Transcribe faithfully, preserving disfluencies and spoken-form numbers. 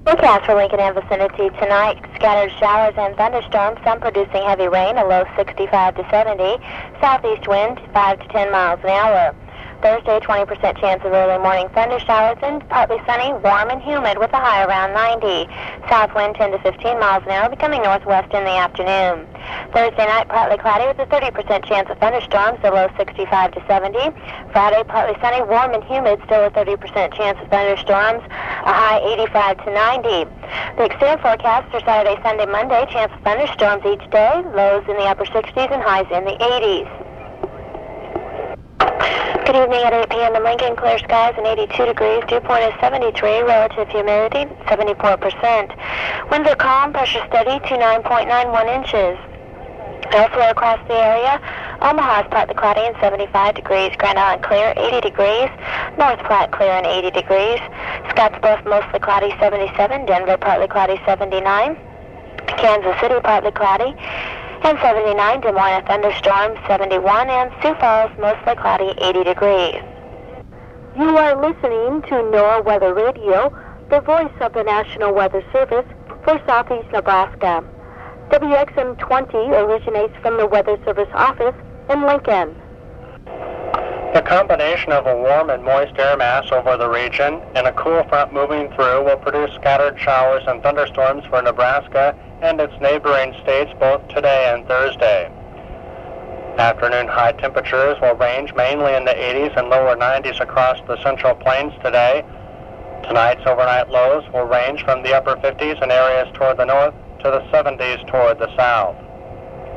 Forecast for Lincoln and vicinity tonight, scattered showers and thunderstorms, some producing heavy rain, a low sixty-five to seventy, southeast wind five to ten miles an hour. Thursday, twenty percent chance of early morning thunder showers and partly sunny, warm and humid with a high around ninety. South wind ten to fifteen miles an hour, becoming northwest in the afternoon. Thursday night, partly cloudy with a thirty percent chance of thunderstorms, a low sixty-five to seventy. Friday, partly sunny, warm and humid, still a thirty percent chance of thunderstorms, a high eighty-five to ninety. The extended forecast for Saturday, Sunday, Monday, chance of thunderstorms each day, lows in the upper sixties and highs in the eighties. Good evening at eight p m in Lincoln, clear skies and eighty-two degrees, dew point is seventy-three, relative humidity seventy-four percent. Winds are calm, pressure steady, twenty-nine point nine one inches. Elsewhere across the area, Omaha is partly cloudy and seventy-five degrees, Grand Island clear, eighty degrees, North Platte clear and eighty degrees, Scottsbluff mostly cloudy, seventy-seven, Denver partly cloudy, seventy-nine, Kansas City partly cloudy, and seventy-nine, Des Moines a thunderstorm, seventy-one, and Sioux Falls mostly cloudy, eighty degrees. You are listening to NOAA Weather Radio, the voice of the National Weather Service for Southeast Nebraska. W X M twenty originates from the Weather Service office in Lincoln. The combination of a warm and moist air mass over the region and a cool front moving through will produce scattered showers and thunderstorms for Nebraska and its neighboring states both today and Thursday. Afternoon high temperatures will range mainly in the eighties and lower nineties across the Central Plains today. Tonight's overnight lows will range from the upper fifties in areas toward the north to the seventies toward the south.